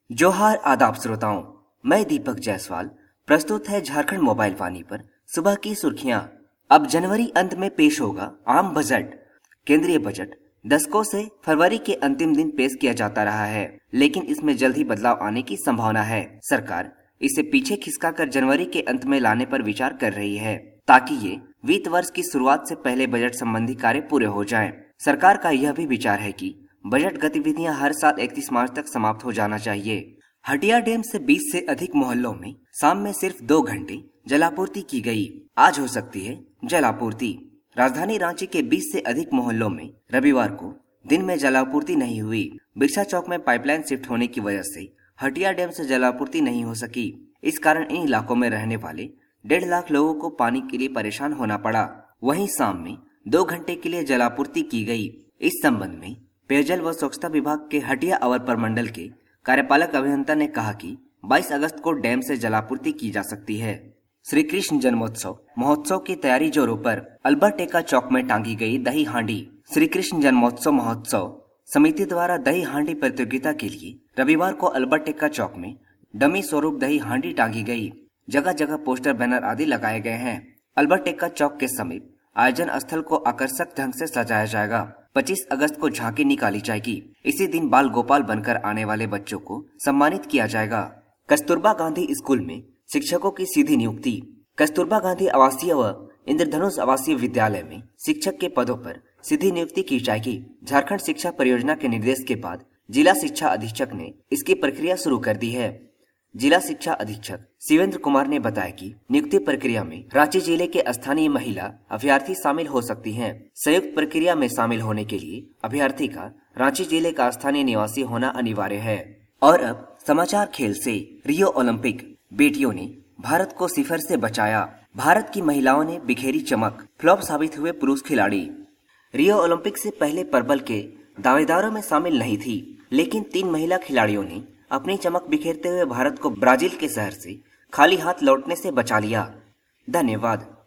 जोहार आदाब श्रोताओं, मैं दीपक जायसवाल। प्रस्तुत है झारखंड मोबाइल वाणी पर सुबह की सुर्खियां। अब जनवरी अंत में पेश होगा आम बजट। केंद्रीय बजट दशकों से फरवरी के अंतिम दिन पेश किया जाता रहा है, लेकिन इसमें जल्द ही बदलाव आने की संभावना है। सरकार इसे पीछे खिसकाकर जनवरी के अंत में लाने पर विचार कर रही है, ताकि ये वित्त वर्ष की शुरुआत से पहले बजट संबंधी कार्य पूरे हो जाएं। सरकार का यह भी विचार है कि बजट गतिविधियां हर साल 31 मार्च तक समाप्त हो जाना चाहिए। हटिया डैम से 20 से अधिक मोहल्लों में शाम में सिर्फ 2 घंटे जलापूर्ति की गई। आज हो सकती है जलापूर्ति। राजधानी रांची के 20 से अधिक मोहल्लों में रविवार को दिन में जलापूर्ति नहीं हुई। बिरसा चौक में पाइपलाइन शिफ्ट होने की वजह से हटिया डैम से जलापूर्ति नहीं हो सकी। इस कारण इन इलाकों में रहने वाले 1.5 लाख लोगों को पानी के लिए परेशान होना पड़ा। वहीं शाम में 2 घंटे के लिए जलापूर्ति की गई। इस संबंध में पेयजल व स्वच्छता विभाग के हटिया अवर प्रमंडल के कार्यपालक अभियंता ने कहा कि 22 अगस्त को डैम से जलापूर्ति की जा सकती है। श्री कृष्ण जन्मोत्सव महोत्सव की तैयारी जोरों पर। अल्बर्ट एक्का चौक में टांगी गई दही हांडी। श्री कृष्ण जन्मोत्सव महोत्सव समिति द्वारा दही हांडी प्रतियोगिता के लिए रविवार को अल्बर्ट एक्का चौक में डमी स्वरूप दही हांडी टांगी गई। जगह जगह पोस्टर बैनर आदि लगाए गए हैं। अल्बर्ट एक्का चौक के समीप आयोजन स्थल को आकर्षक ढंग से सजाया जाएगा। 25 अगस्त को झांकी निकाली जाएगी। इसी दिन बाल गोपाल बनकर आने वाले बच्चों को सम्मानित किया जाएगा। कस्तूरबा गांधी स्कूल में शिक्षकों की सीधी नियुक्ति। कस्तूरबा गांधी आवासीय व इंद्रधनुष आवासीय विद्यालय में शिक्षक के पदों पर सीधी नियुक्ति की जाएगी। झारखंड शिक्षा परियोजना के निर्देश के बाद जिला शिक्षा अधीक्षक ने इसकी प्रक्रिया शुरू कर दी है। जिला शिक्षा अधीक्षक शिवेंद्र कुमार ने बताया कि नियुक्ति प्रक्रिया में रांची जिले के स्थानीय महिला अभ्यर्थी शामिल हो सकती हैं। संयुक्त प्रक्रिया में शामिल होने के लिए अभ्यर्थी का रांची जिले का स्थानीय निवासी होना अनिवार्य है। और अब समाचार खेल से। रियो ओलंपिक बेटियों ने भारत को सिफर से बचाया। भारत की महिलाओं ने बिखेरी चमक। फ्लॉप साबित हुए पुरुष खिलाड़ी। रियो ओलंपिक से पहले पर्पल के दावेदारों में शामिल नहीं थी, लेकिन 3 महिला खिलाड़ियों ने अपनी चमक बिखेरते हुए भारत को ब्राजील के शहर से खाली हाथ लौटने से बचा लिया। धन्यवाद।